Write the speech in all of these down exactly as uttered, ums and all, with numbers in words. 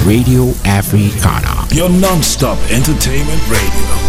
Radio Africana. Your non-stop entertainment radio.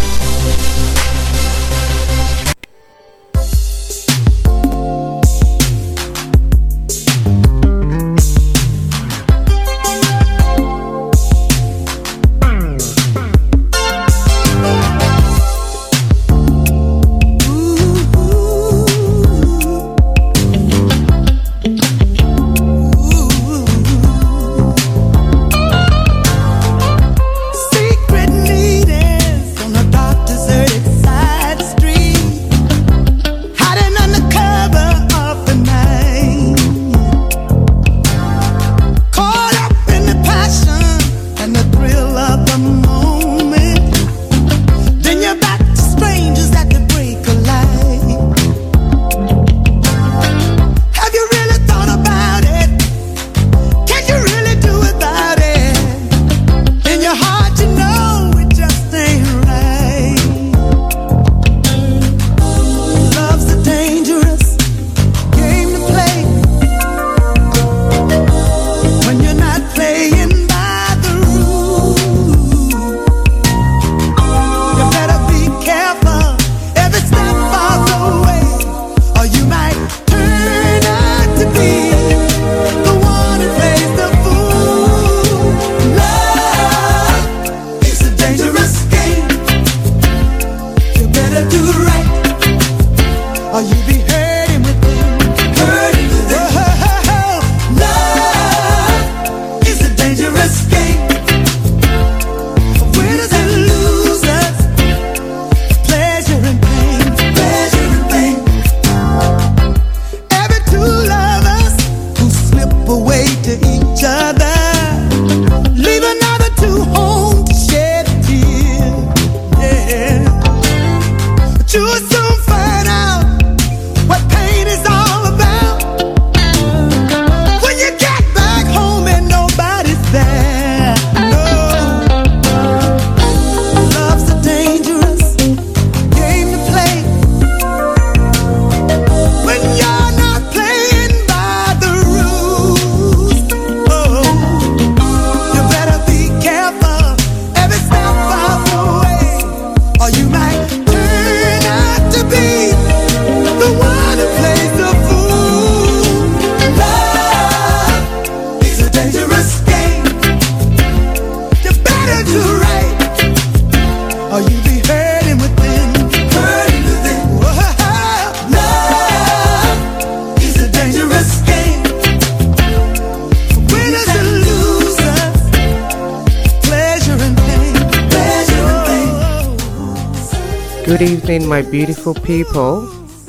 Good evening, my beautiful people.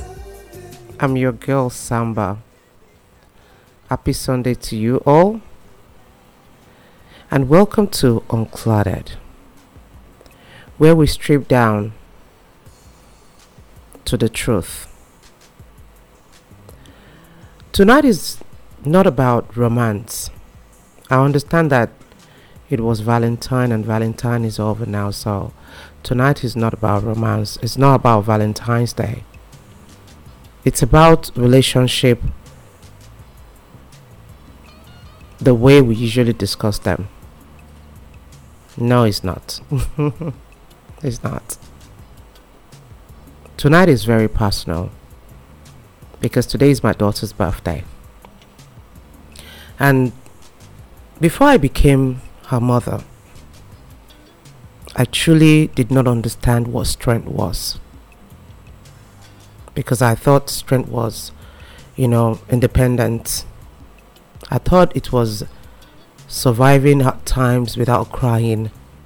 I'm your girl Samba. Happy Sunday to you all, and welcome to Uncluttered, where we strip down to the truth. Tonight is not about romance. I understand that it was Valentine and Valentine is over now, so tonight is not about romance. It's not about Valentine's Day. It's about relationship, the way we usually discuss them. No, it's not. It's not. Tonight is very personal because today is my daughter's birthday. And before I became her mother, I truly did not understand what strength was, because I thought strength was, you know, independent. I thought it was surviving hard times without crying.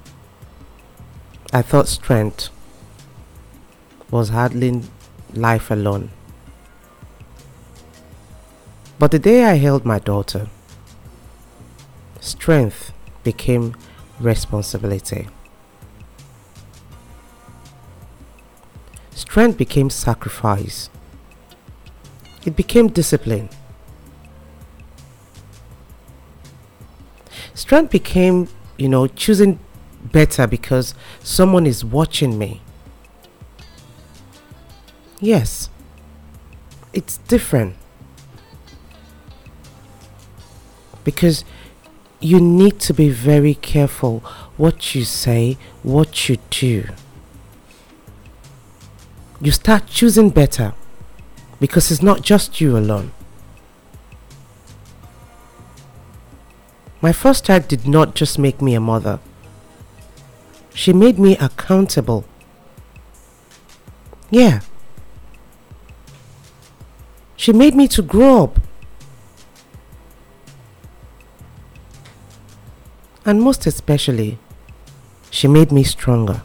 I thought strength was handling life alone. But the day I held my daughter, strength became responsibility. Strength became sacrifice. It became discipline. Strength became, you know, choosing better because someone is watching me. Yes, it's different. Because you need to be very careful what you say, what you do. You start choosing better, because it's not just you alone. My first child did not just make me a mother. She made me accountable. Yeah. She made me to grow up. And most especially, she made me stronger.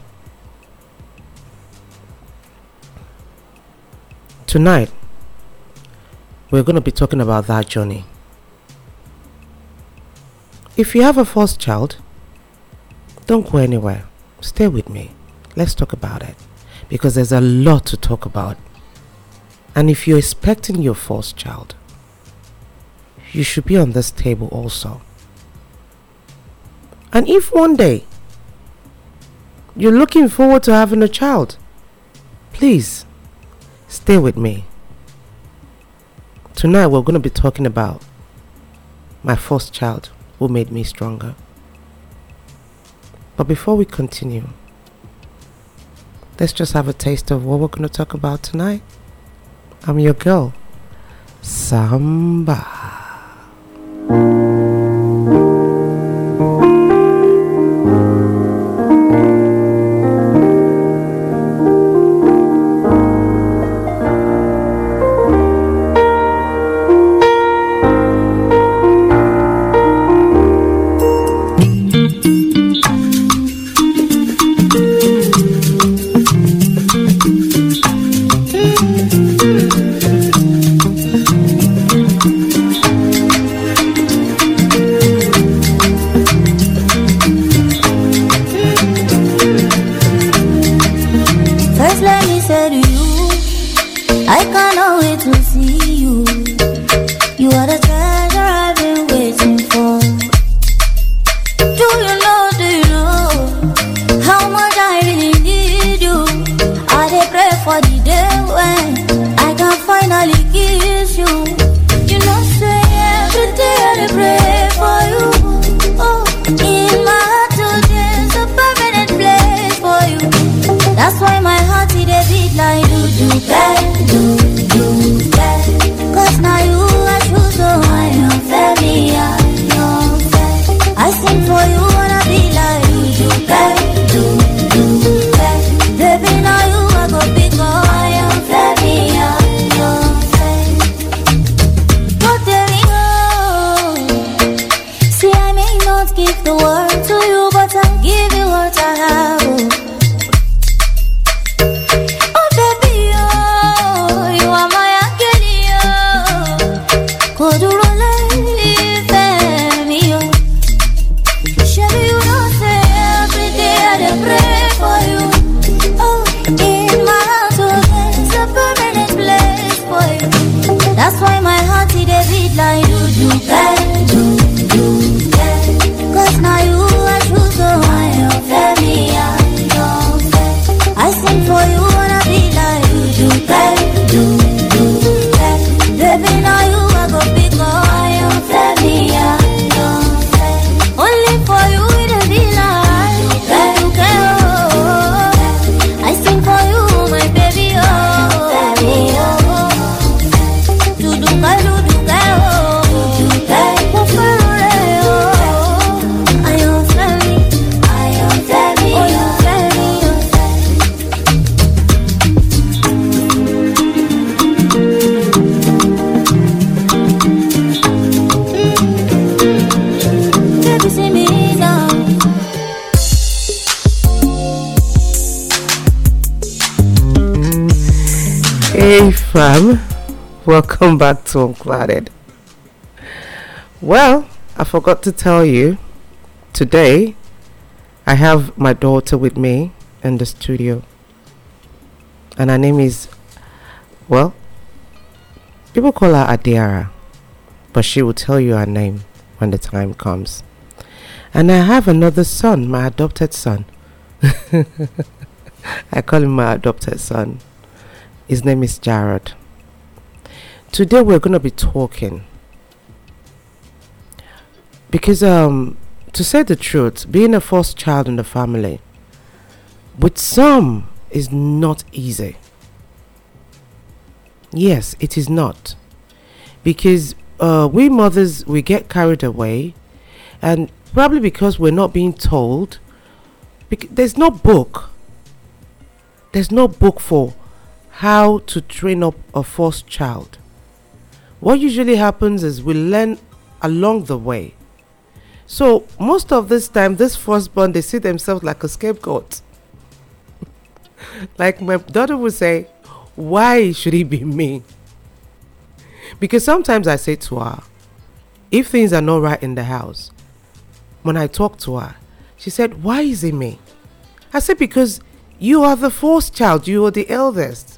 Tonight, we're going to be talking about that journey. If you have a first child, don't go anywhere. Stay with me. Let's talk about it. Because there's a lot to talk about. And if you're expecting your first child, you should be on this table also. And if one day you're looking forward to having a child, please stay with me. Tonight we're going to be talking about my first child who made me stronger. But before we continue, let's just have a taste of what we're going to talk about tonight. I'm your girl, Samba. Hey fam, welcome back to Unclouded. Well, I forgot to tell you, today I have my daughter with me in the studio, and her name is, well, people call her Adiara, but she will tell you her name when the time comes. And I have another son, my adopted son. I call him my adopted son. His name is Jared. Today we're going to be talking. Because um, to say the truth, being a first child in the family, with some, is not easy. Yes, it is not. Because uh, we mothers, we get carried away, and probably because we're not being told. Bec- there's no book. There's no book for how to train up a first child. What usually happens is we learn along the way. So most of this time, this firstborn, they see themselves like a scapegoat. Like my daughter would say, why should it be me? Because sometimes I say to her, if things are not right in the house, when I talk to her, she said, why is it me? I said, because you are the first child, you are the eldest.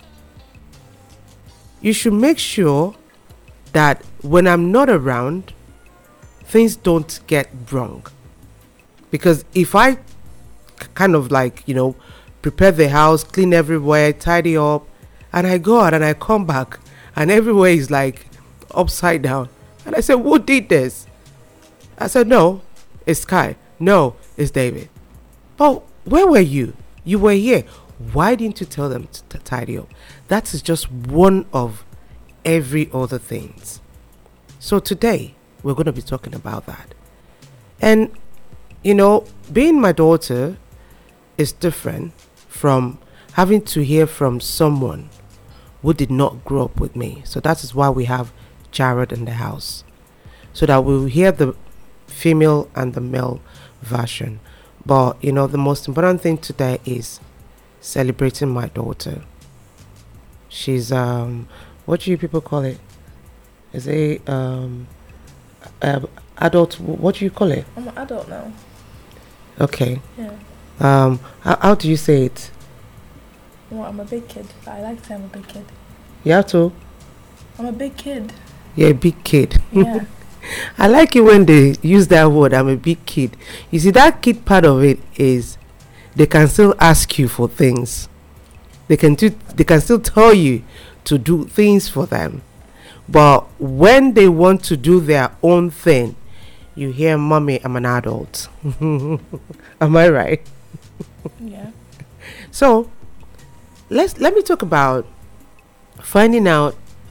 You should make sure that when I'm not around, things don't get wrong. Because if I k- kind of like, you know, prepare the house, clean everywhere, tidy up, and I go out and I come back and everywhere is like upside down. And I said, who did this? I said, no, it's Kai. No, it's David. But where were you? You were here. Why didn't you tell them to, to tidy up? That is just one of every other things. So today, we're going to be talking about that. And, you know, being my daughter is different from having to hear from someone who did not grow up with me. So that is why we have Jared in the house, so that we'll hear the female and the male version. But, you know, the most important thing today is celebrating my daughter. She's, um, what do you people call it? Is a um, uh, adult, what do you call it? I'm an adult now. Okay. Yeah. Um, how, how do you say it? Well, I'm a big kid. I like to say I'm a big kid. You have to? I'm a big kid. You're a big kid. Yeah. I like it when they use that word, I'm a big kid. You see, that kid part of it is they can still ask you for things. They can do, they can still tell you to do things for them. But when they want to do their own thing, you hear, mommy, I'm an adult. Am I right? Yeah. So let's let me talk about finding out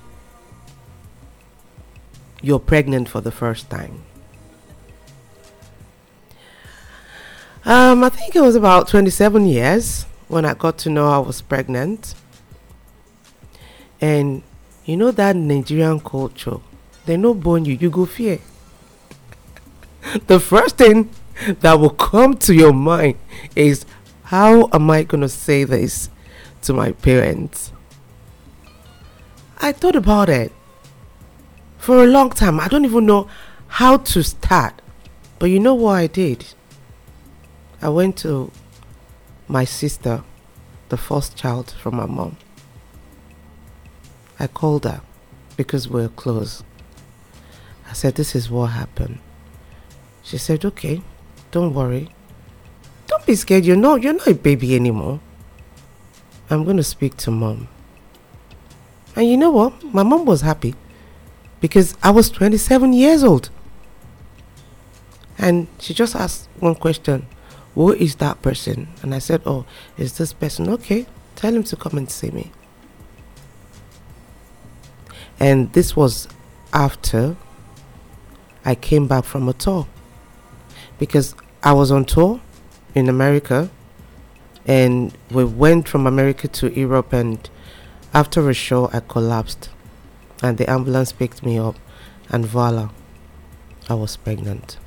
you're pregnant for the first time. Um, I think it was about twenty-seven years when I got to know I was pregnant. And you know that Nigerian culture, they no born you, you go fear. The first thing that will come to your mind is, how am I going to say this to my parents? I thought about it for a long time. I don't even know how to start. But you know what I did? I went to my sister, the first child from my mom. I called her because we're close. I said, this is what happened. She said, okay, don't worry. Don't be scared. You're not, you're not a baby anymore. I'm going to speak to mom. And you know what? My mom was happy because I was twenty-seven years old. And she just asked one question. Who is that person? And I said, oh, it's this person. Okay, tell him to come and see me. And this was after I came back from a tour. Because I was on tour in America. And we went from America to Europe, and after a show I collapsed. And the ambulance picked me up, and voila, I was pregnant.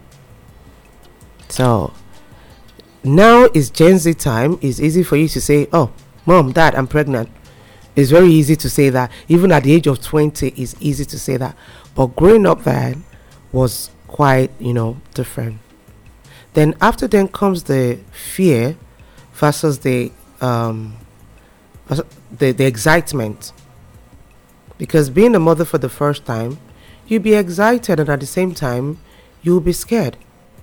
So now is Gen Z time. It's easy for you to say, oh, mom, dad, I'm pregnant. It's very easy to say that. Even at the age of twenty, it's easy to say that. But growing up then was quite, you know, different. Then after then comes the fear versus the um the, the excitement. Because being a mother for the first time, you'll be excited, and at the same time, you'll be scared.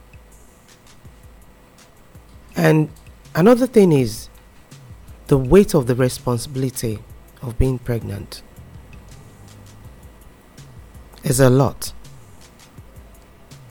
And another thing is the weight of the responsibility of being pregnant is a lot.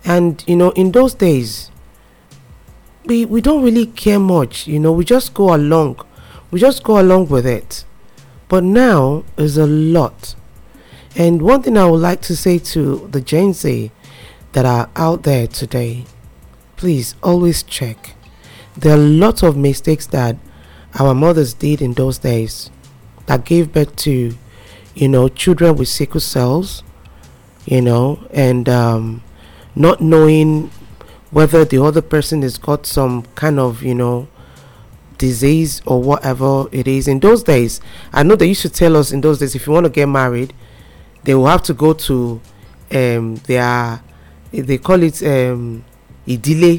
And, you know, in those days, we, we don't really care much, you know, we just go along. We just go along with it. But now is a lot. And one thing I would like to say to the Gen Z that are out there today, please always check. There are lots of mistakes that our mothers did in those days that gave birth to, you know, children with sickle cells, you know, and um, not knowing whether the other person has got some kind of, you know, disease or whatever it is. In those days, I know they used to tell us in those days, if you want to get married, they will have to go to um, their, they call it um, idile,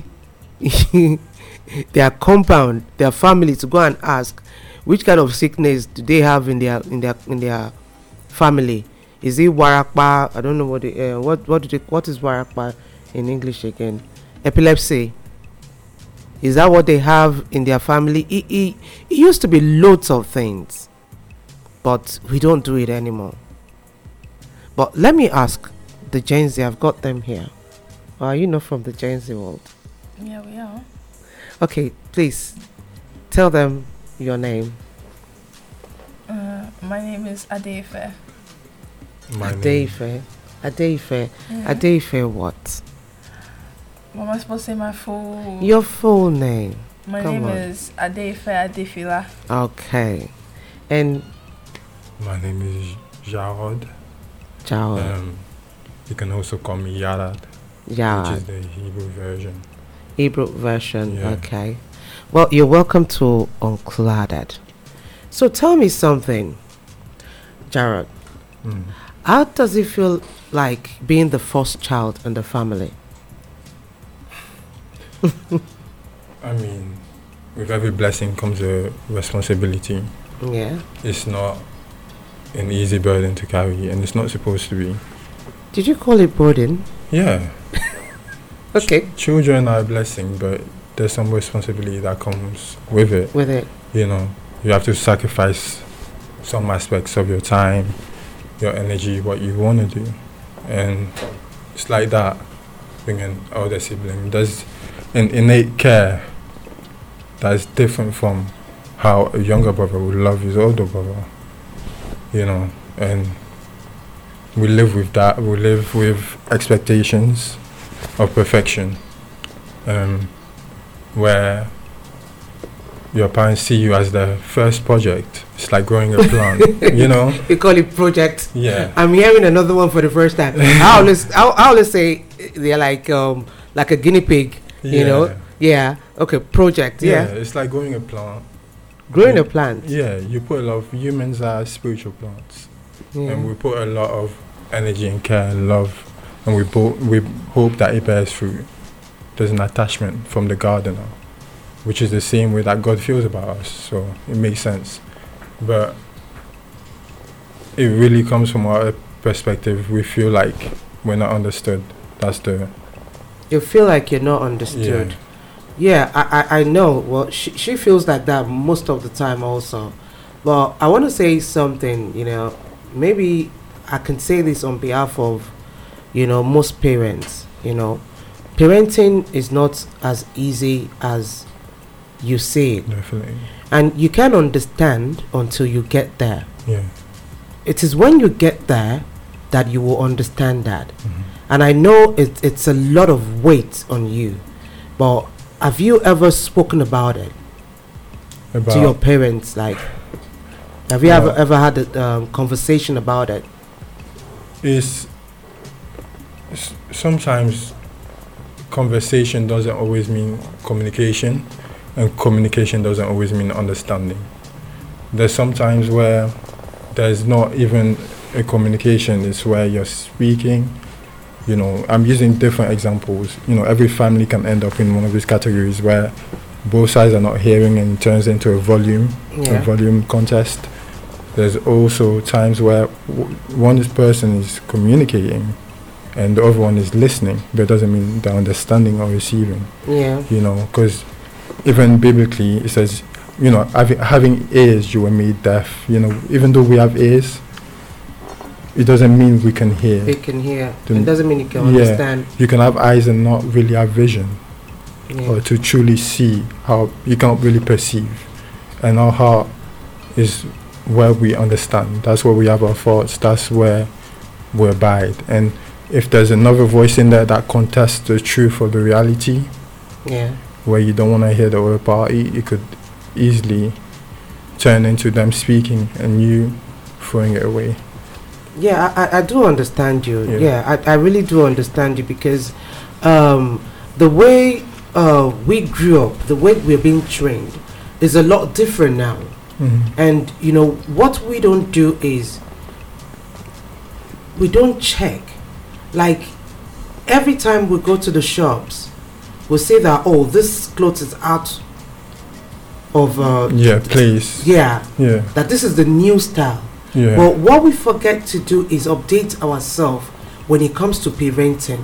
their compound, their family, to go and ask which kind of sickness do they have in their in their in their family. Is it warakpa? I don't know what the, uh, what what do they, what is warakpa in English again? Epilepsy. Is that what they have in their family? It, it, it used to be loads of things, but we don't do it anymore. But let me ask the Gen Z, I've got them here. Are you not from the Gen Z world? Yeah, we are. Okay, please tell them your name. Uh, my name is Adeife. My name. Adeife. Adeife. Yeah. Adeife what? Am I supposed to say my full... Your full name. My Come name on. is Adeife Adefila. Okay. And My name is Jarod. Jao. Um, you can also call me Yarad, Yeah. which is the Hebrew version. Hebrew version. Yeah. Okay. Well, you're welcome to Unclouded. So tell me something, Jared. Mm. How does it feel like being the first child in the family? I mean, with every blessing comes a responsibility. Yeah. It's not an easy burden to carry, and it's not supposed to be. Did you call it burden? Yeah. Okay. Ch- children are a blessing, but there's some responsibility that comes with it. With it. You know, you have to sacrifice some aspects of your time, your energy, what you want to do. And it's like that, being an older sibling. There's an innate care that's different from how a younger brother would love his older brother. You know, and we live with that. We live with expectations of perfection, um, where your parents see you as the first project. It's like growing a plant, you know? You call it project. Yeah. I'm hearing another one for the first time. I always, I, I always say they're like, um, like a guinea pig. You know? Yeah. Okay. Project. Yeah. Yeah. It's like growing a plant. Growing Yeah. a plant. Yeah, you put a lot of, humans are spiritual plants. Yeah. And we put a lot of energy and care and love, and we bo- we hope that it bears fruit. There's an attachment from the gardener, which is the same way that God feels about us, so it makes sense. But it really comes from our perspective. We feel like we're not understood. That's the... You feel like you're not understood. Yeah, I, I, I know. Well, she, she feels like that most of the time also. But I want to say something, you know, maybe I can say this on behalf of, you know, most parents, you know. Parenting is not as easy as you say it. Definitely. And you can't understand until you get there. Yeah. It is when you get there that you will understand that. Mhm. And I know it, it's a lot of weight on you. But have you ever spoken about it About to your parents? Like, have you Uh, ever ever had a um, conversation about it? is s- sometimes conversation doesn't always mean communication, and communication doesn't always mean understanding. There's sometimes where there's not even a communication, it's where you're speaking. You know, I'm using different examples. You know, every family can end up in one of these categories where both sides are not hearing and it turns into a volume, a Yeah. volume contest. There's also times where w- one person is communicating and the other one is listening, but it doesn't mean they're understanding or receiving, Yeah. you know, because even biblically it says, you know, having, having ears you were made deaf, you know, even though we have ears, it doesn't mean we can hear. You can hear. The- It doesn't mean you can yeah. understand. You can have eyes and not really have vision, Yeah. or to truly see how you can't really perceive. And our heart is where we understand. That's where we have our thoughts. That's where we abide. And if there's another voice in there that contests the truth of the reality, Yeah. where you don't want to hear the other party, it could easily turn into them speaking and you throwing it away. Yeah, I, I- I do understand you. Yeah. Yeah, I, I really do understand you because um, the way uh, we grew up, the way we're being trained, is a lot different now. Mhm. And you know what we don't do is we don't check. Like every time we go to the shops, we'll say that oh, this clothes is out of uh, Yeah, please. yeah, Yeah, that this is the new style. yeah. But what we forget to do is update ourselves when it comes to parenting.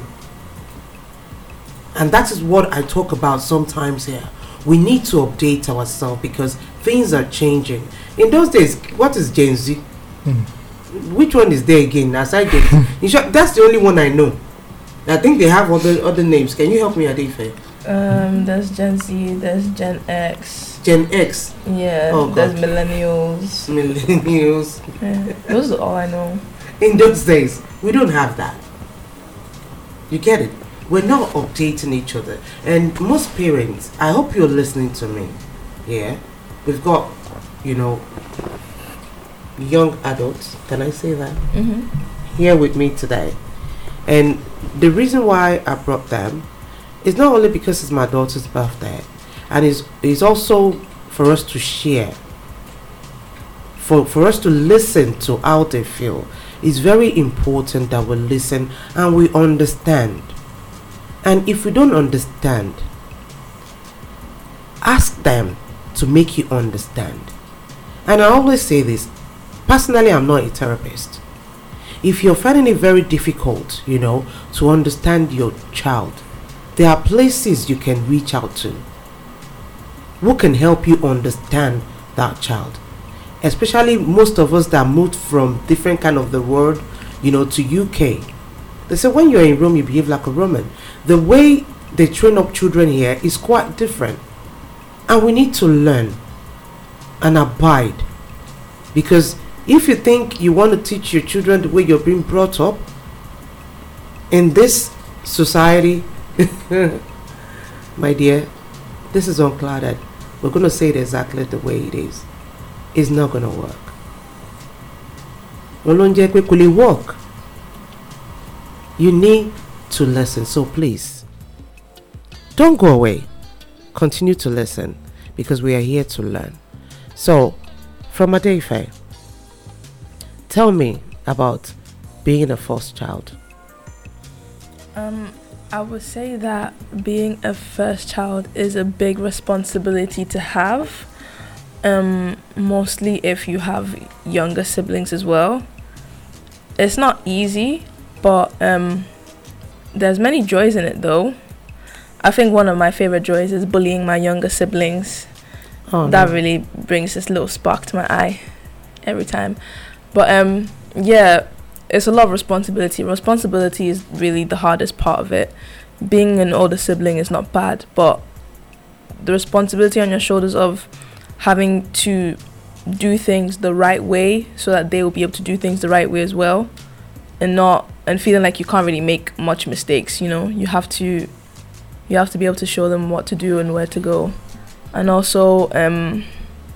And that is what I talk about sometimes here. We need to update ourselves because things are changing. In those days, what is Gen Z? Mhm. Which one is there again? Aside Gen Z, in short, that's the only one I know. I think they have other other names. Can you help me, Adefe? Um, there's Gen Z, there's Gen X, Gen X, yeah, Oh, there's God. millennials. millennials. Yeah, those are all I know. In those days, we don't have that. You get it? We're not updating each other. And most parents, I hope you're listening to me. Yeah? We've got, you know, young adults, can I say that? Mm-hmm. Here with me today. And the reason why I brought them is not only because it's my daughter's birthday, and it's, it's also for us to share, for, for us to listen to how they feel. It's very important that we listen and we understand. And if we don't understand, ask them to make you understand. And I always say this, personally, I'm not a therapist. If you're finding it very difficult, you know, to understand your child, there are places you can reach out to who can help you understand that child. Especially most of us that moved from different kind of the world, you know, to U K. They say when you're in Rome, you behave like a Roman. The way they train up children here is quite different. And we need to learn and abide. Because if you think you want to teach your children the way you're being brought up, in this society, my dear, this is unclouded. We're going to say it exactly the way it is. It's not going to work. Will work. You need to listen. So please, don't go away. Continue to listen because we are here to learn. So, from Adefe, tell me about being a first child. Um, I would say that being a first child is a big responsibility to have. Um, mostly if you have younger siblings as well. It's not easy, but um, there's many joys in it though. I think one of my favorite joys is bullying my younger siblings. Oh, That no. really brings this little spark to my eye every time. But um, yeah, it's a lot of responsibility. Responsibility is really the hardest part of it. Being an older sibling is not bad, but the responsibility on your shoulders of having to do things the right way so that they will be able to do things the right way as well, and not and feeling like you can't really make much mistakes. You know, you have to you have to be able to show them what to do and where to go. And also um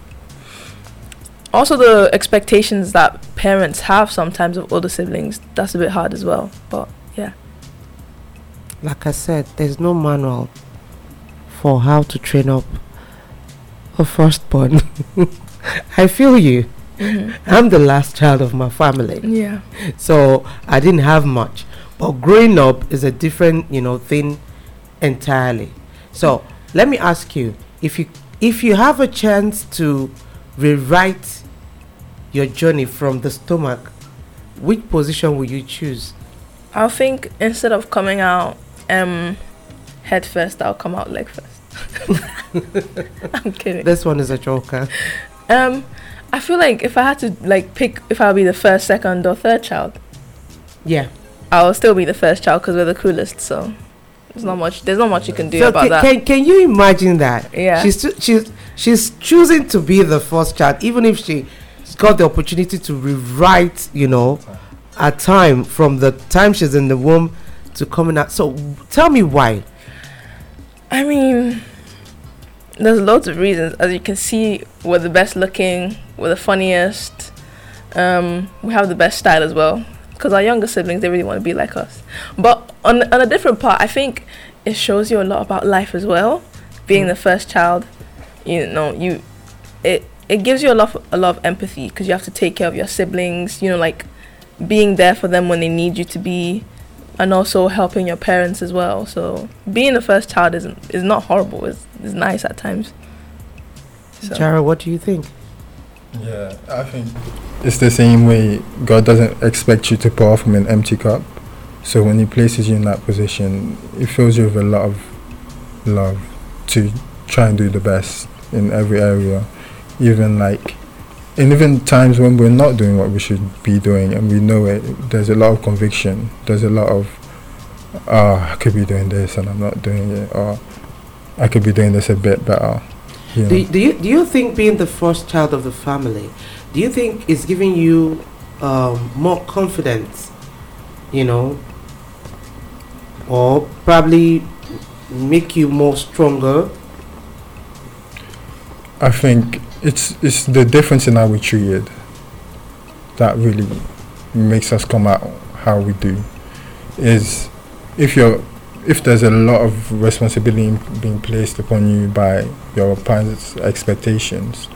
also the expectations that parents have sometimes of older siblings, that's a bit hard as well. But yeah. Like I said, there's no manual for how to train up a firstborn. I feel you. Mm-hmm. I'm the last child of my family, Yeah. so I didn't have much. But growing up is a different, you know, thing entirely. So let me ask you, if you if you have a chance to rewrite your journey from the stomach, which position would you choose? I think instead of coming out um head first, I'll come out leg first. I'm kidding. This one is a joker. Um, I feel like if I had to like pick if I'll be the first, second, or third child, Yeah. I'll still be the first child because we're the coolest. So there's not much. There's not much you can do So about can, that. can can you imagine that? Yeah. She's choo- she's she's choosing to be the first child, even if she's got the opportunity to rewrite, you know, a time from the time she's in the womb to coming out. So tell me why. I mean, there's loads of reasons. As you can see, we're the best looking, we're the funniest. Um, we have the best style as well. Because our younger siblings, they really want to be like us. But on on a different part, I think it shows you a lot about life as well. Being Mm. the first child, you know, you it it gives you a lot of, a lot of empathy because you have to take care of your siblings. You know, like being there for them when they need you to be, and also helping your parents as well. So being the first child isn't is not horrible. It's, it's nice at times. So. Jara, what do you think? Yeah, I think it's the same way. God doesn't expect you to pour from an empty cup. So when He places you in that position, it fills you with a lot of love to try and do the best in every area. Even like, and even times when we're not doing what we should be doing and we know it, there's a lot of conviction. There's a lot of, oh, I could be doing this and I'm not doing it, or I could be doing this a bit better. You know? Do, do you do you think being the first child of the family, do you think is giving you um, more confidence, you know, or probably make you more stronger? I think it's it's the difference in how we treated that really makes us come out how we do. Is if you're if there's a lot of responsibility being placed upon you by your parents' expectations,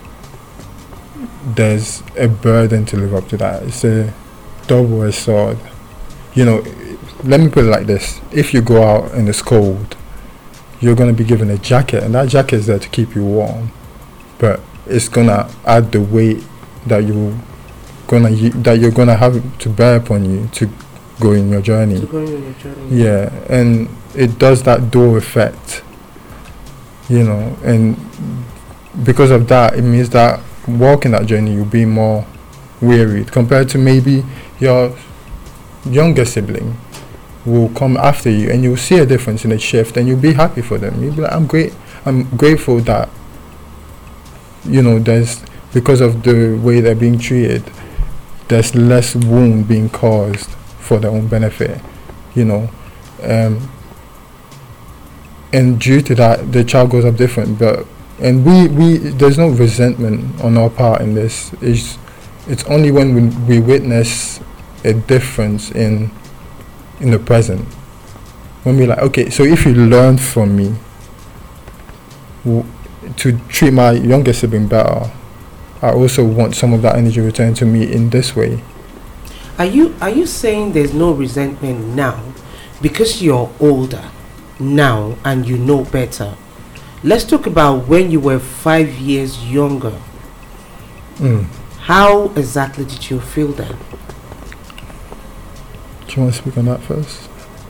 there's a burden to live up to that. It's a double-edged sword. You know, let me put it like this: if you go out and it's cold, you're going to be given a jacket, and that jacket is there to keep you warm, but it's going to add the weight that you gonna that you're going to have to bear upon you to go in your journey. To go in your journey. Yeah, and it does that dual effect, you know, and because of that, it means that walking that journey, you'll be more wearied compared to maybe your younger sibling will come after you, and you'll see a difference in a shift, and you'll be happy for them. You'll be like, I'm great, I'm grateful that, you know, there's, because of the way they're being treated, there's less wound being caused for their own benefit, you know, um, and due to that, the child grows up different. But and we, we there's no resentment on our part in this. It's it's only when we, we witness a difference in in the present, when we're like, okay, so if you learn from me w- to treat my younger sibling better, I also want some of that energy returned to me in this way. Are you are you saying there's no resentment now because you're older now and you know better? Let's talk about when you were five years younger. Mm. How exactly did you feel then? Do you want to speak on that first?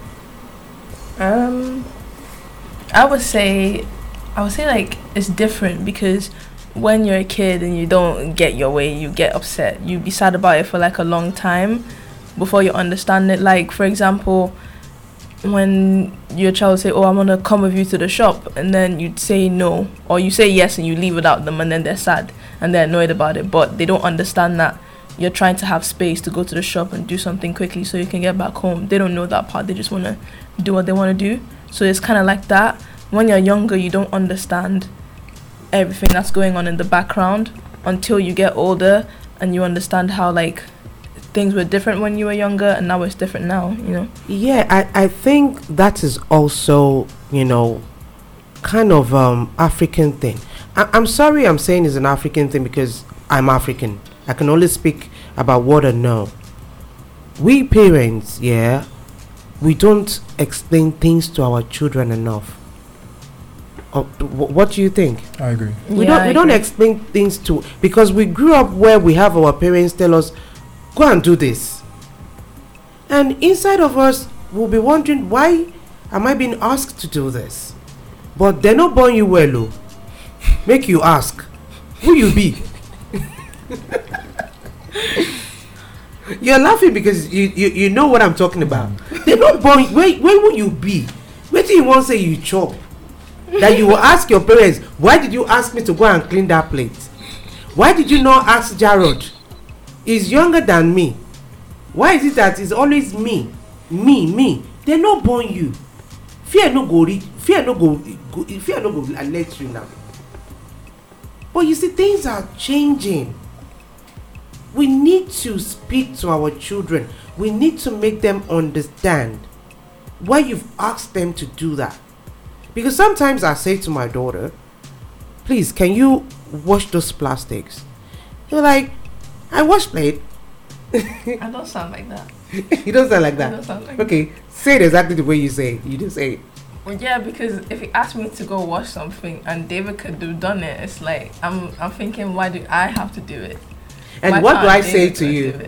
Um, I would say, I would say like it's different because when you're a kid and you don't get your way, you get upset. You be sad about it for like a long time before you understand it. Like, for example, when your child say, oh, I'm gonna come with you to the shop, and then you say no, or you say yes and you leave without them, and then they're sad and they're annoyed about it, but they don't understand that you're trying to have space to go to the shop and do something quickly so you can get back home. They don't know that part. They just want to do what they want to do. So it's kind of like that. When you're younger, you don't understand everything that's going on in the background until you get older and you understand how like things were different when you were younger and now it's different now, you know. Yeah, I, I think that is also, you know, kind of um African thing. I, I'm sorry I'm saying it's an African thing because I'm African. I can only speak about what I know. We parents, yeah, we don't explain things to our children enough. Uh, wh- what do you think? I agree. We Yeah, don't I we don't agree. explain things to, because we grew up where we have our parents tell us, go and do this, and inside of us we'll be wondering, why am I being asked to do this? But they're not born you well, oh. Make you ask who you be. You're laughing because you, you, you know what I'm talking about. They're not born. Where, where will you be? Where do you want to say you chop? That you will ask your parents, why did you ask me to go and clean that plate? Why did you not ask Jarrod? He's younger than me. Why is it that it's always me? Me, me. They're not born you. Fear no go reach. Fear no go, go. Fear no go let you now. But you see, things are changing. We need to speak to our children. We need to make them understand why you've asked them to do that. Because sometimes I say to my daughter, please, can you wash those plastics? You're like, I wash plate. I don't sound like that. You don't sound like that. I don't sound like okay, say it exactly the way you say it. You just say it. Well, yeah, because if he asked me to go wash something and David could have done it, it's like I'm I'm thinking, why do I have to do it? And why what do I David say to you?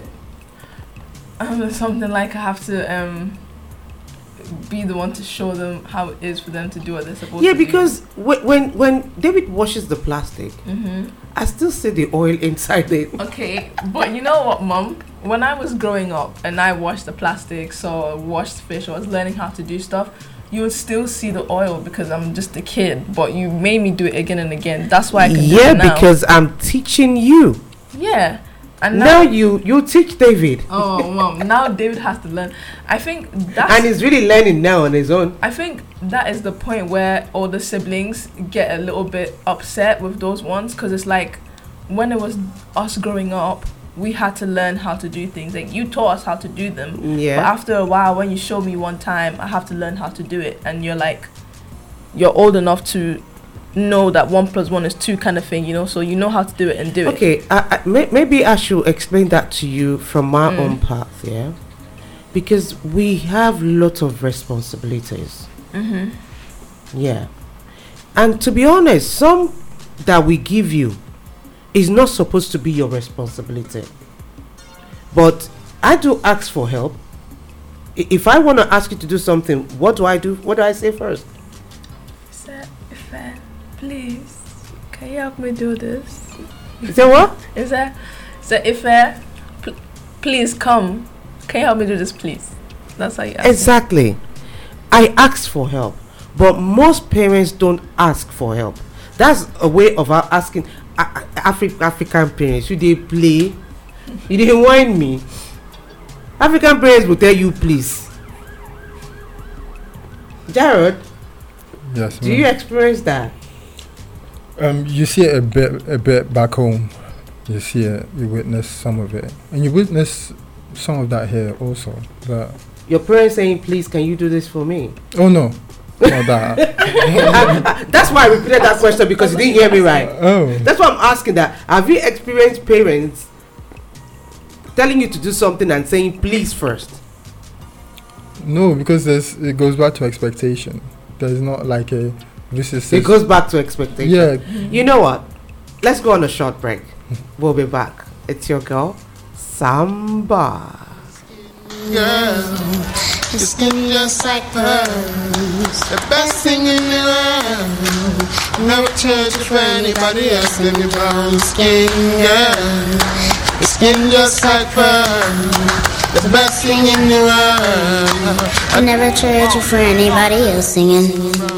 Um, something like I have to um be the one to show them how it is for them to do what they're supposed yeah, to do. Yeah, because w- when when David washes the plastic, mm-hmm. I still see the oil inside it. Okay, but you know what, Mom? When I was growing up and I washed the plastics or washed fish or I was learning how to do stuff, you would still see the oil because I'm just a kid. But you made me do it again and again. That's why I can yeah, do it now. Yeah, because I'm teaching you. Yeah. And now, now you you teach David. Oh, Mom, now David has to learn. I think that's... And he's really learning now on his own. I think that is the point where all the siblings get a little bit upset with those ones. Because it's like, when it was us growing up, we had to learn how to do things. Like, you taught us how to do them. Yeah. But after a while, when you show me one time, I have to learn how to do it. And you're like, you're old enough to know that one plus one is two kind of thing, you know, so you know how to do it and do okay, it. Okay, I, I, may, maybe I should explain that to you from my mm. own path, yeah? Because we have lots of responsibilities. Mm-hmm. Yeah. And to be honest, some that we give you is not supposed to be your responsibility. But I do ask for help. I, if I want to ask you to do something, what do I do? What do I say first? Sir, if I, please, can you help me do this? You say what? Is that, so if I, pl- please come, can you help me do this, please? That's how you ask. Exactly. Me. I ask for help, but most parents don't ask for help. That's a way of asking. Uh, Afri- African parents, should they play? You didn't whine me. African parents will tell you, please. Jarrod, yes. Do ma'am. You experience that? Um, you see it a bit, a bit back home. You see it, you witness some of it, and you witness some of that here also. But your parents saying, "Please, can you do this for me?" Oh no. Not that. I, I, that's why I repeated that question, because you didn't hear me right. Oh. That's why I'm asking that. Have you experienced parents telling you to do something and saying please first? No, because there's, it goes back to expectation. There's not like a this is it goes back to expectation. Yeah. You know what? Let's go on a short break. We'll be back. It's your girl, Samba. Girl, your skin just like pearls, the best thing in the world. Never change it for anybody else than your brown skin, girl. Your skin just like pearls, the best thing in the world. I never trade you for anybody else singing.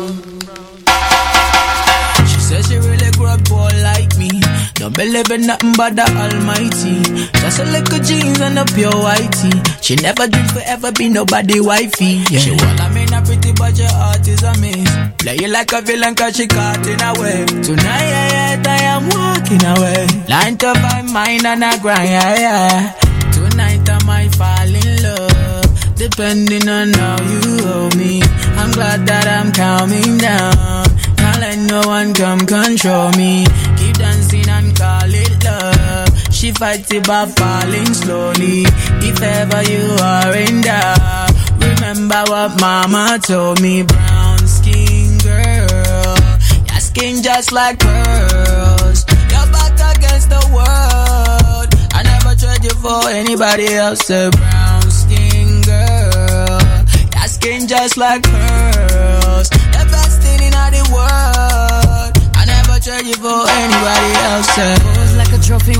She says she really grew up poor like me. Don't believe in nothing but the Almighty. Just a little jeans and a pure whitey. She never dream forever be nobody wifey. Yeah. She wanna mean a pretty but your heart is a miss. Play you like a villain cause she caught in a way. Tonight I am walking away. Line to find mine and I grind, yeah, yeah. Tonight I might fall in love, depending on how you hold me. I'm glad that I'm calming down. Can't let no one come control me. Keep dancing and call it love. She fights it by falling slowly. If ever you are in doubt, remember what mama told me. Brown skin girl, your skin just like pearls. Your back against the world. I never trade you for anybody else. A brown skin girl, your skin just like pearls. The best thing in all the world. I never trade you for anybody else. Pose like a trophy when they own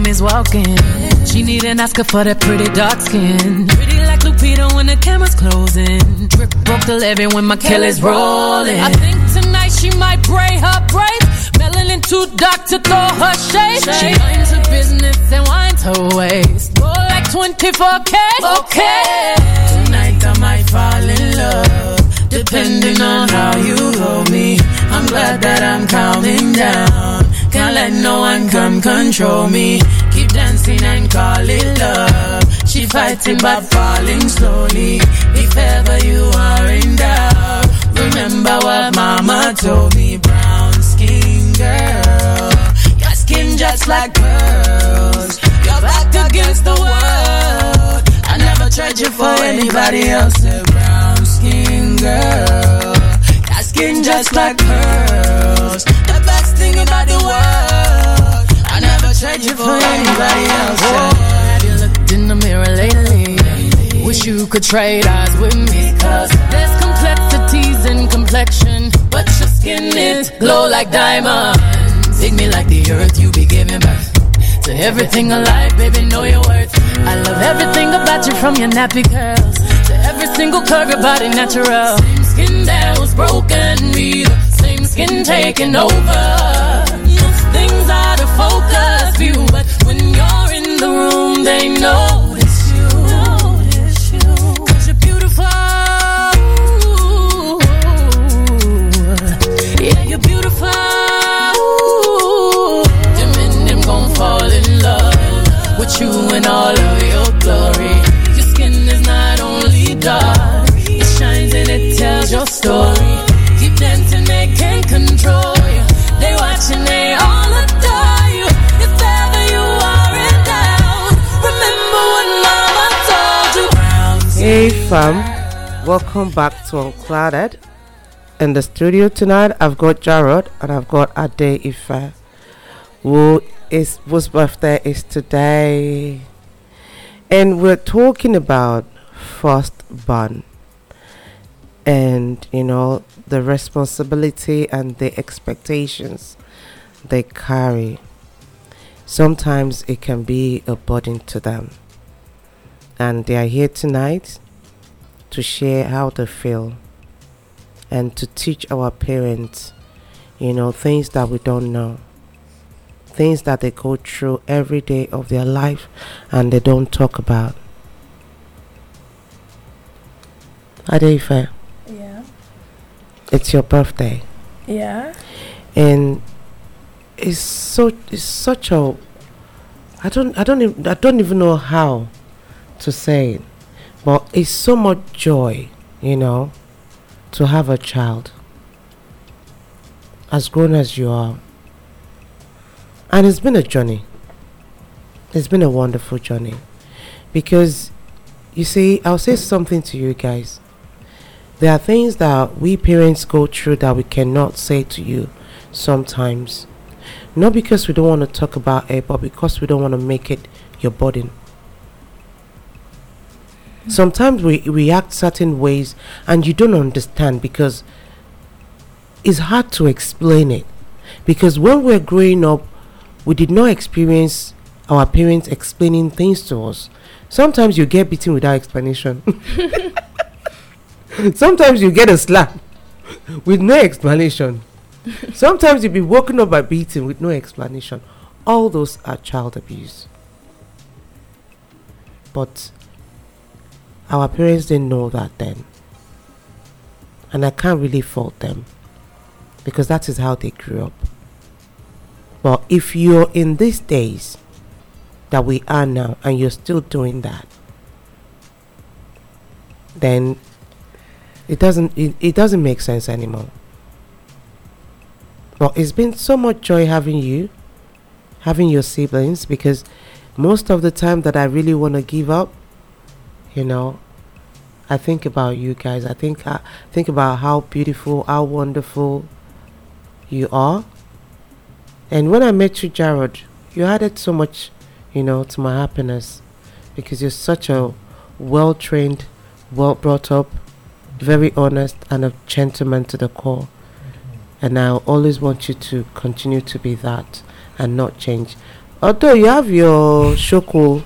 homies walking. She need an Oscar for that pretty dark skin. Pretty like Lupita when the camera's closing. Drip broke the levy when my Kelly's rolling. I think tonight she might braid her braids. Melanin too dark to throw her shade. She minds her business and winds her waist. Go like twenty-four K. Okay. Tonight I might fall in love, depending on how you hold me. I'm glad that I'm calming down. Can't let no one come control me. Keep dancing and call it love. She fighting but falling slowly. If ever you are in doubt, remember what mama told me. Brown skin girl, your skin just like pearls. You're back against the world. I never tried you for anybody else. A brown skin girl, your skin just like pearls. The best thing about the world. I never tried you for anybody else. Oh, have you looked in the mirror lately? Wish you could trade eyes with me. Cause there's complexities in complexion, but your skin is glow like diamonds. Dig me like the earth, you be giving birth to everything alive, baby, know your worth. I love everything about you, from your nappy curls to every single curve, your body natural. Same skin that was broken, me the same skin taking over. Most things out of focus view, but when you're in the room, they notice you. Notice you. Cause you're beautiful. Yeah, you're beautiful. Fall in love with you in all of your glory. Your skin is not only dark, it shines and it tells your story. Keep dancing, they can't control you. They watching, they all adore you. If ever you are in doubt, remember what mama told you. Hey fam, welcome back to Unclouded. In the studio tonight, I've got Jarrod and I've got Ade Ife, who is whose birthday is today, and we're talking about firstborn, and you know the responsibility and the expectations they carry. Sometimes it can be a burden to them, and they are here tonight to share how they feel and to teach our parents, you know, things that we don't know. Things that they go through every day of their life and they don't talk about. Adeife. Yeah. It's your birthday. Yeah. And it's so it's such a I don't I don't even, I don't even know how to say it. But it's so much joy, you know, to have a child. As grown as you are. And it's been a journey. It's been a wonderful journey. Because, you see, I'll say something to you guys. There are things that we parents go through that we cannot say to you sometimes. Not because we don't want to talk about it, but because we don't want to make it your burden. Mm-hmm. Sometimes we react certain ways and you don't understand because it's hard to explain it. Because when we're growing up, we did not experience our parents explaining things to us. Sometimes you get beaten without explanation. Sometimes you get a slap with no explanation. Sometimes you'll be woken up by beating with no explanation. All those are child abuse. But our parents didn't know that then. And I can't really fault them, because that is how they grew up. But if you're in these days that we are now and you're still doing that, then it doesn't it, it doesn't make sense anymore. But it's been so much joy having you, having your siblings, because most of the time that I really want to give up, you know, I think about you guys. I think I think about how beautiful, how wonderful you are. And when I met you, Jarrod, you added so much, you know, to my happiness, because you're such a well-trained, well-brought up, very honest, and a gentleman to the core. And I always want you to continue to be that and not change. Although you have your shoko,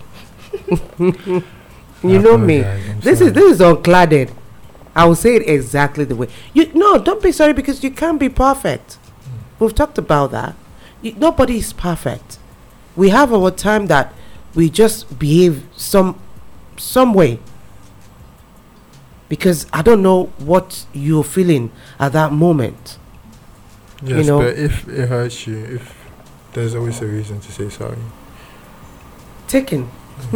you know me. This is this is uncladded. I will say it exactly the way you. No, don't be sorry because you can't be perfect. We've talked about that. You, nobody is perfect. We have our time that we just behave some some way. Because I don't know what you're feeling at that moment. Yes, you know? But if it hurts you, if there's always a reason to say sorry. Taken.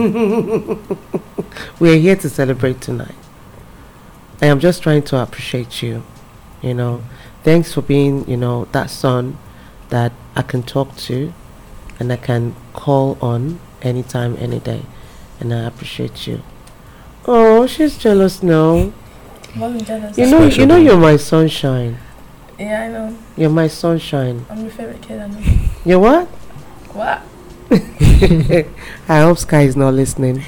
We're here to celebrate tonight. I am just trying to appreciate you. You know, thanks for being, you know, that son that I can talk to and I can call on anytime, any day. And I appreciate you. Oh, she's jealous now. Wasn't jealous. You know, Special you know, one. you're my sunshine. Yeah, I know. You're my sunshine. I'm your favorite kid. I know. You're what? What? I hope Sky is not listening.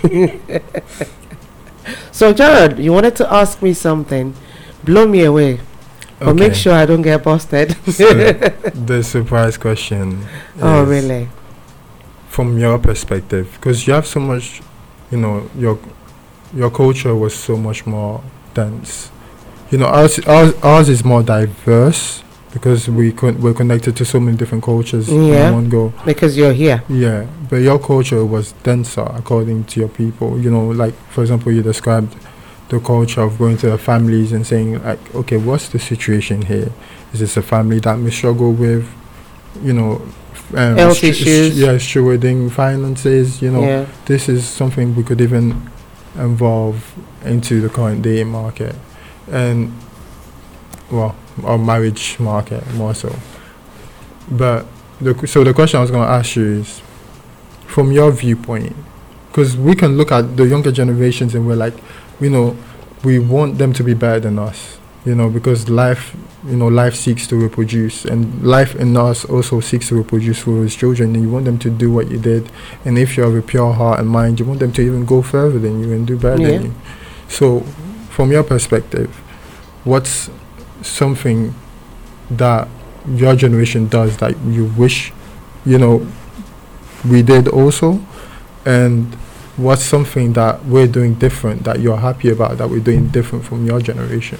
So, Jared, you wanted to ask me something. Blow me away. But Okay. make sure I don't get busted. So, the surprise question. Oh, is, really? From your perspective, because you have so much, you know, your your culture was so much more dense. You know, ours ours, ours is more diverse because we con- we're connected to so many different cultures Yeah. in one go. Because you're here. Yeah, but your culture was denser according to your people. You know, like for example, you described the culture of going to the families and saying like, okay, what's the situation here? Is this a family that may struggle with, you know, f- um, Health str- issues. yeah, stewarding finances. You know, Yeah. this is something we could even involve into the current dating market, and well, our marriage market more so. But the q- so the question I was going to ask you is, from your viewpoint, because we can look at the younger generations and we're like, you know, we want them to be better than us, you know, because life, you know, life seeks to reproduce, and life in us also seeks to reproduce for its children, and you want them to do what you did, and if you have a pure heart and mind, you want them to even go further than you and do better Yeah. than you. So, from your perspective, what's something that your generation does that you wish, you know, we did also, and what's something that we're doing different that you're happy about that we're doing different from your generation?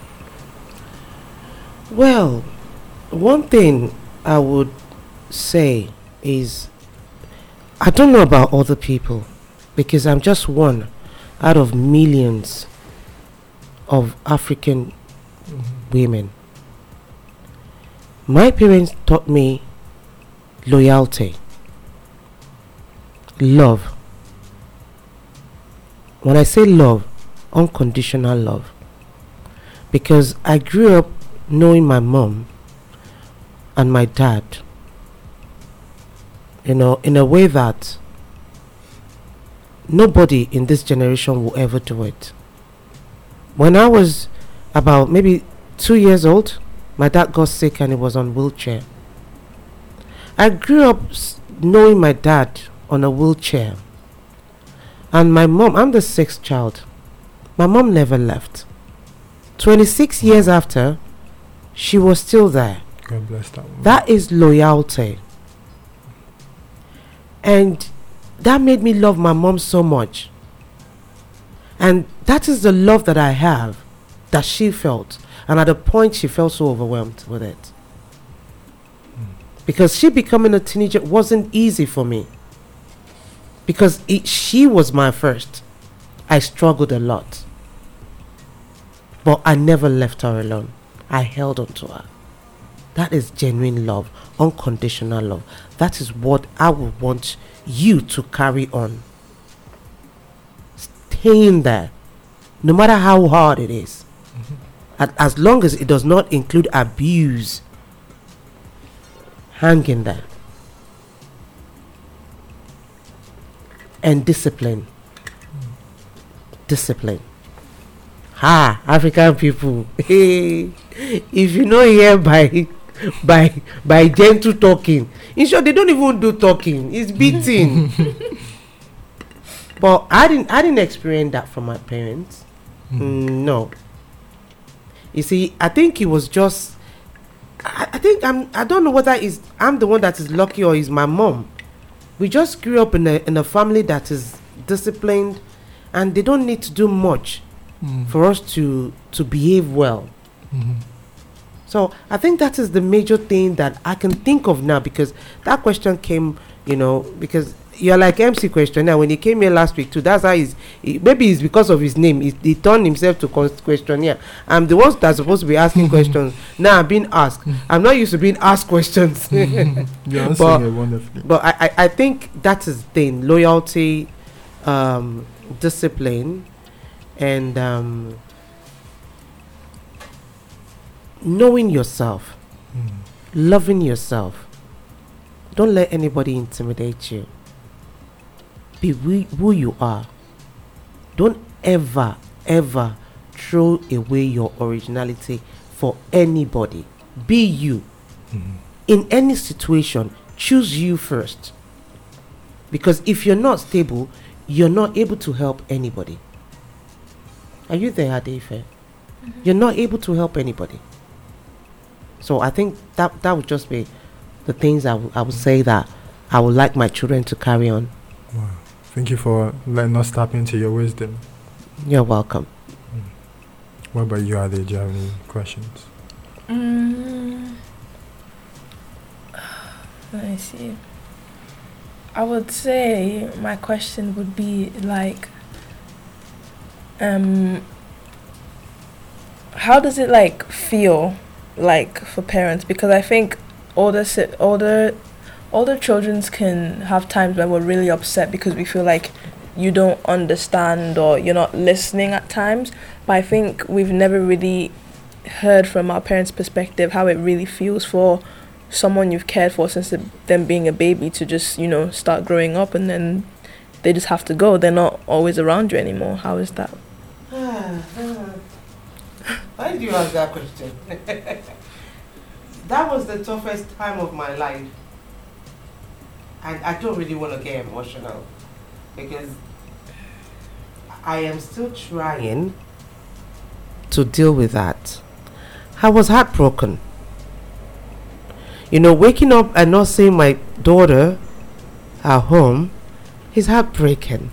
Well, one thing I would say is I don't know about other people because I'm just one out of millions of African women. My parents taught me loyalty, love. When I say love, unconditional love. Because I grew up knowing my mom and my dad, you know, in a way that nobody in this generation will ever do it. When I was about maybe two years old, my dad got sick and he was on wheelchair. I grew up s- knowing my dad on a wheelchair. And my mom, I'm the sixth child. My mom never left. twenty-six years after, she was still there. God bless that woman. That is loyalty. And that made me love my mom so much. And that is the love that I have, that she felt. And at a point, she felt so overwhelmed with it. Because she becoming a teenager wasn't easy for me. Because it, she was my first. I struggled a lot. But I never left her alone. I held on to her. That is genuine love, unconditional love. That is what I would want you to carry on. Staying there, no matter how hard it is. A- As long as it does not include abuse. Hanging there. And discipline. Discipline. Ha, African people. Hey, if you know here by by by gentle talking, in short, they don't even do talking. It's beating. But I didn't I didn't experience that from my parents. Mm, no. You see, I think it was just I, I think I'm I don't know whether it's I'm the one that is lucky or is my mom. We just grew up in a in a family that is disciplined, and they don't need to do much Mm. for us to to behave well. Mhm. So I think that is the major thing that I can think of now, because that question came, you know, because you're like M C questionnaire. When he came here last week too, that's how he's, he, maybe it's because of his name, he, he turned himself to cons- questionnaire. I'm the ones that's supposed to be asking questions. Now I'm being asked. I'm not used to being asked questions. You're answering But- it wonderfully. But I, I, I think that is the thing: loyalty, um, discipline, and um, knowing yourself, Mm. loving yourself. Don't let anybody intimidate you. Be we, who you are. Don't ever, ever throw away your originality for anybody. Be you. Mhm. In any situation, choose you first. Because if you're not stable, you're not able to help anybody. Are you there, Adefe? You're not able to help anybody. So I think that that would just be the things I wou- I would say that I would like my children to carry on. Wow. Thank you for letting us tap into your wisdom. You're welcome. What about you, Ade? Do you have any questions? Mm. Let me see. I would say my question would be like, um, how does it like feel like for parents? Because I think older si- older older children can have times where we're really upset because we feel like you don't understand or you're not listening at times. But I think we've never really heard from our parents' perspective how it really feels for someone you've cared for since the, them being a baby to just, you know, start growing up and then they just have to go. They're not always around you anymore. How is that? Why did you ask that question? That was the toughest time of my life. And I don't really want to get emotional because I am still trying to deal with that. I was heartbroken. You know, waking up and not seeing my daughter at home is heartbreaking.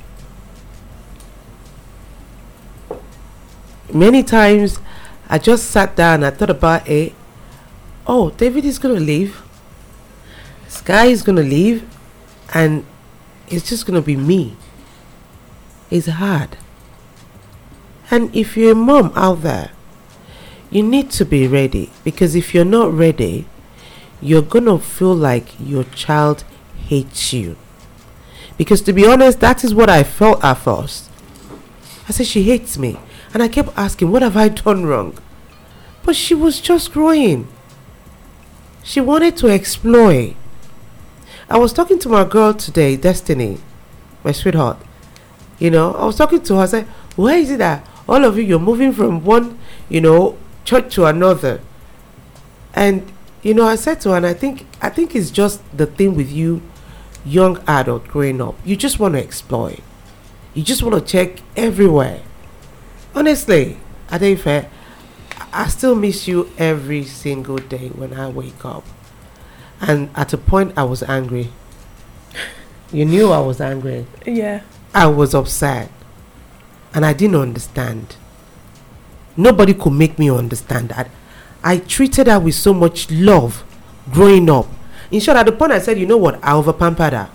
Many times I just sat down and I thought about it. Oh, David is going to leave. Sky is going to leave. And it's just going to be me. It's hard. And if you're a mom out there, you need to be ready. Because if you're not ready, you're going to feel like your child hates you. Because to be honest, that is what I felt at first. I said, she hates me. And I kept asking, what have I done wrong? But she was just growing. She wanted to explore. I was talking to my girl today, Destiny, my sweetheart. You know, I was talking to her. I said, why is it that all of you, you're moving from one, you know, church to another? And, you know, I said to her, and I think, I think it's just the thing with you, young adult growing up. You just want to explore. You just want to check everywhere. Honestly, Adefe, I still miss you every single day when I wake up. And at a point, I was angry. You knew I was angry. Yeah. I was upset. And I didn't understand. Nobody could make me understand that. I treated her with so much love growing up. In short, at the point I said, you know what, I over-pampered her.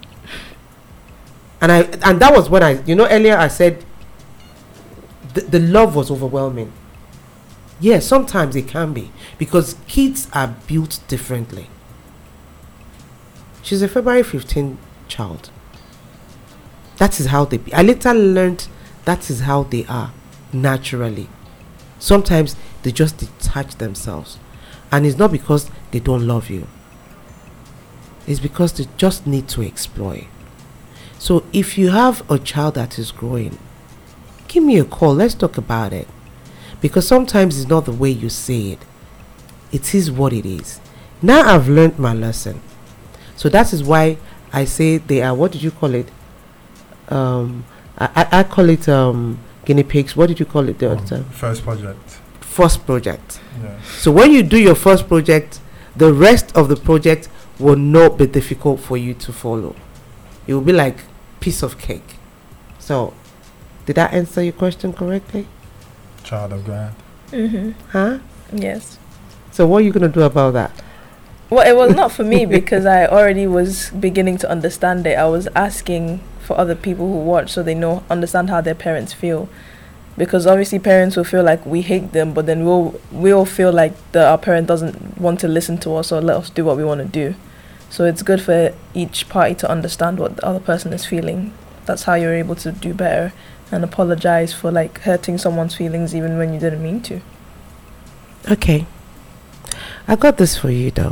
And I and that was when I, you know, earlier I said the, the love was overwhelming. Yes, sometimes it can be. Because kids are built differently. She's a February fifteenth child. That is how they be. I later learned that is how they are naturally. Sometimes they just detach themselves. And it's not because they don't love you. It's because they just need to explore. So if you have a child that is growing, give me a call. Let's talk about it. Because sometimes it's not the way you say it. It is what it is. Now I've learned my lesson. So that is why I say they are, what did you call it? Um, I, I, I call it um, guinea pigs. What did you call it the other time? First project. First project. Yeah. So when you do your first project, the rest of the project will not be difficult for you to follow. it will be like piece of cake. So, did I answer your question correctly? Child of God. Mm-hmm. Huh? Yes. So what are you going to do about that? Well, it was not for me because I already was beginning to understand it. I was asking for other people who watch so they know, understand how their parents feel. Because obviously parents will feel like we hate them, but then we'll we'll feel like the, our parent doesn't want to listen to us or let us do what we want to do. So it's good for each party to understand what the other person is feeling. That's how you're able to do better and apologize for like hurting someone's feelings even when you didn't mean to. Okay. I got this for you though.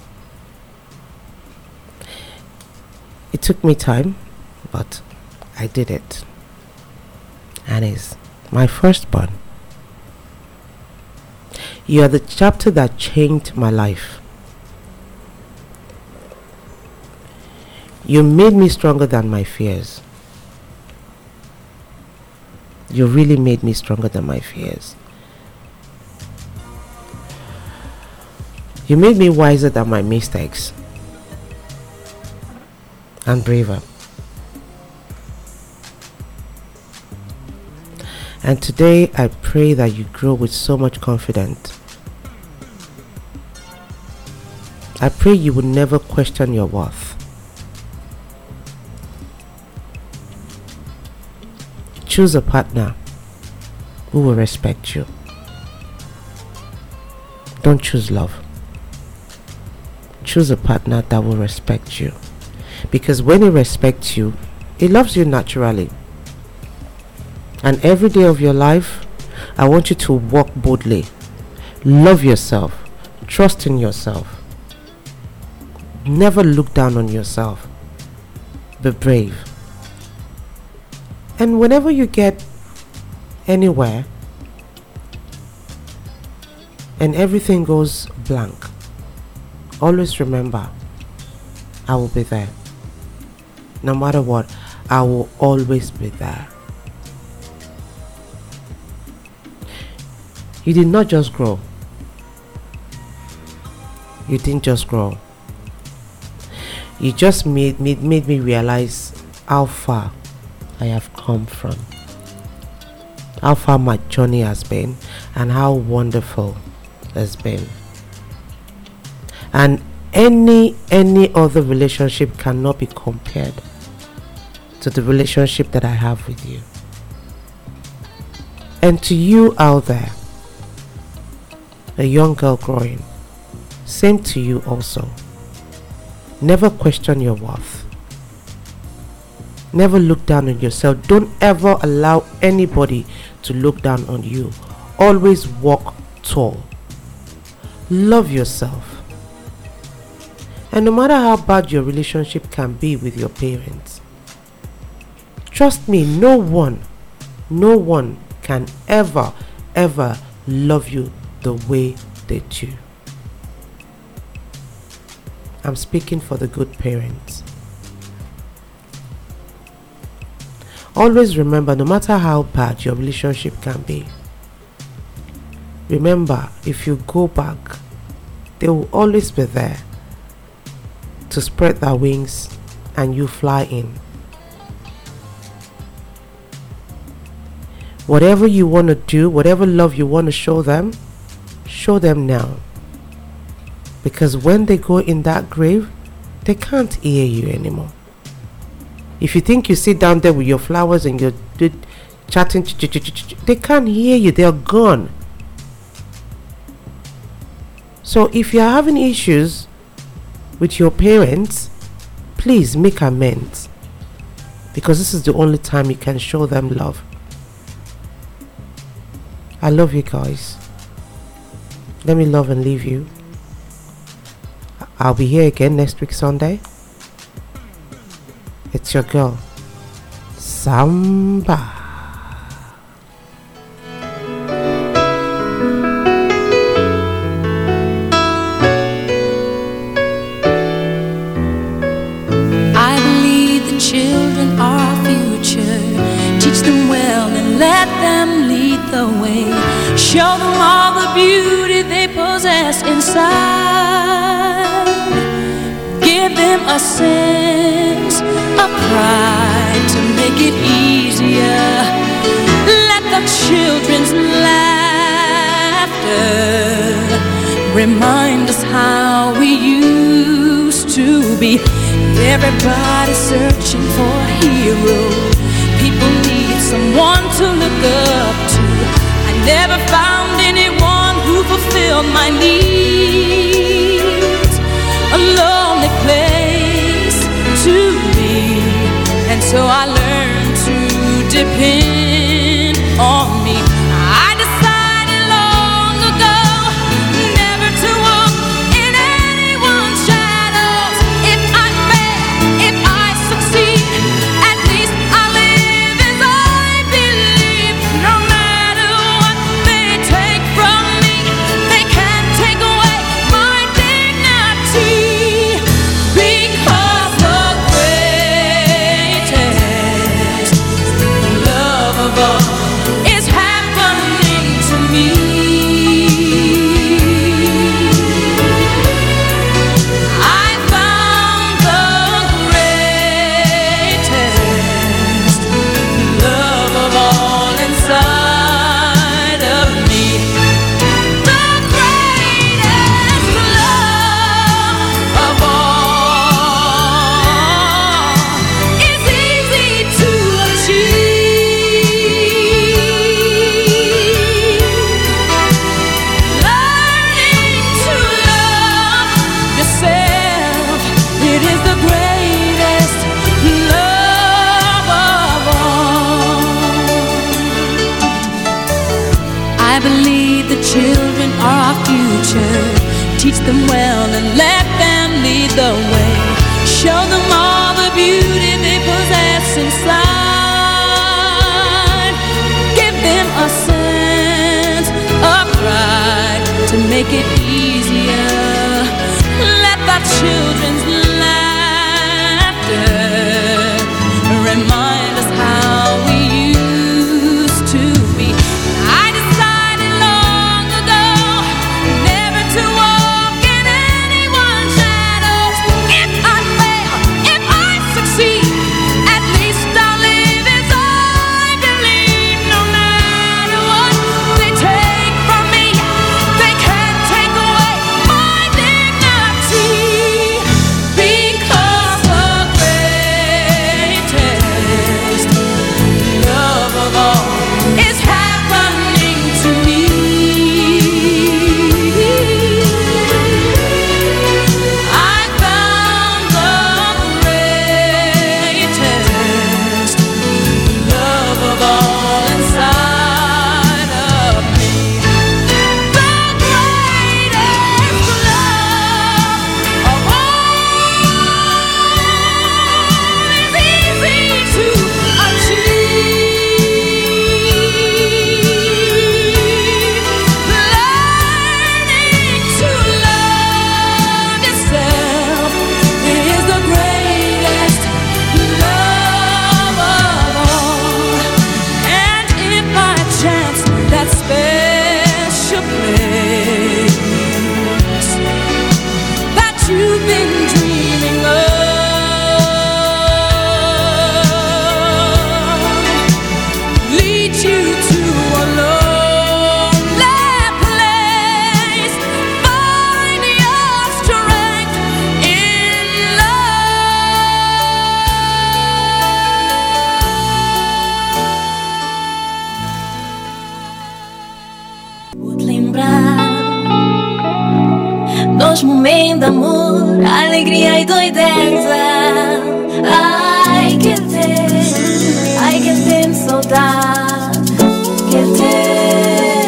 It took me time, but I did it. And it's my firstborn. You are the chapter that changed my life. You made me stronger than my fears. You really made me stronger than my fears. You made me wiser than my mistakes. And braver. And today I pray that you grow with so much confidence. I pray you will never question your worth. Choose a partner who will respect you. Don't choose love. Choose a partner that will respect you. Because when he respects you, he loves you naturally. And every day of your life, I want you to walk boldly. Love yourself. Trust in yourself. Never look down on yourself. Be brave. And whenever you get anywhere and everything goes blank, always remember, I will be there. No matter what, I will always be there. You did not just grow. You didn't just grow. You just made, made, made me realize how far I have come from. How far my journey has been and how wonderful it has been. And any any other relationship cannot be compared to the relationship that I have with you. And to you out there, a young girl growing, same to you also. Never question your worth. Never look down on yourself. Don't ever allow anybody to look down on you. Always walk tall. Love yourself. And no matter how bad your relationship can be with your parents, trust me, no one, no one can ever, ever love you the way they do. I'm speaking for the good parents. Always remember, no matter how bad your relationship can be, remember, if you go back, they will always be there to spread their wings and you fly in. Whatever you want to do, whatever love you want to show them, show them now. Because when they go in that grave, they can't hear you anymore. If you think you sit down there with your flowers and you're chatting, they can't hear you, they're gone. So if you're having issues with your parents, please make amends. Because this is the only time you can show them love. I love you guys. Let me love and leave you. I'll be here again next week Sunday. It's your girl, Samba. I believe the children are our future. Teach them well and let them lead the way. Show them all the beauty they possess inside. Give them a sense of pride to make it easier. Let the children's laughter remind us how we used to be. Everybody searching for a hero. People need someone to look up to. I never found anyone who fulfilled my needs. A lonely place to be, and so I learned to depend on me. I decided long ago never to walk in anyone's shadows. If I fail, if I succeed, at least I live as I believe. No matter what they take from me, they can't take away my dignity. Because the greatest love of all is happening to me. I found the greatest love of all inside of me. The greatest love of all is easy to achieve. Learning to love yourself, it is the greatest love of all. I believe the children are our future. Teach them well and let them lead the way. Show them all the beauty they possess inside. Give them a sense of pride to make it easier. Let the children's laughter remind us how we used to be. I decided long ago never to walk in anyone's shadows. If I fail, if I succeed, at least I'll live as I believe. No matter what they take from me, they can't take away my dignity. Because the greatest love of all is happening to me. I found the greatest love of all inside of me. The greatest love of all is easy to achieve. Learning to love yourself is the greatest love of all. And if by chance that special place that you've been dreaming of leads you to a lonely place, find your strength in love. Vou te lembrar dos momentos de amor, alegria e doideza. Ai, quer ter, ai, quer ter saudade, quer ter.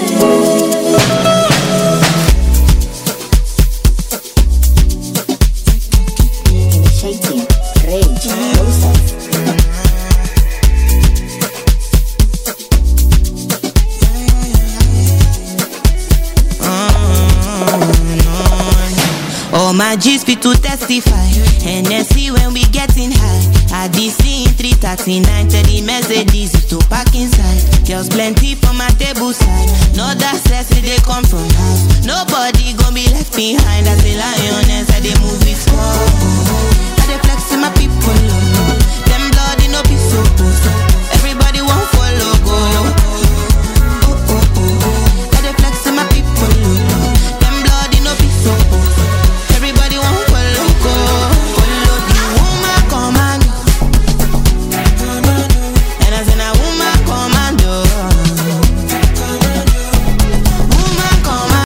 Initiating rage process. All my G's fit to testify. N S C when we getting high. I D C in three thirty-nine, tell the Mercedes to park inside. Girls plenty for my table side. No that stress they come from house. Nobody gon' be left behind. As a lioness, I they move with squad. I they flex to my people.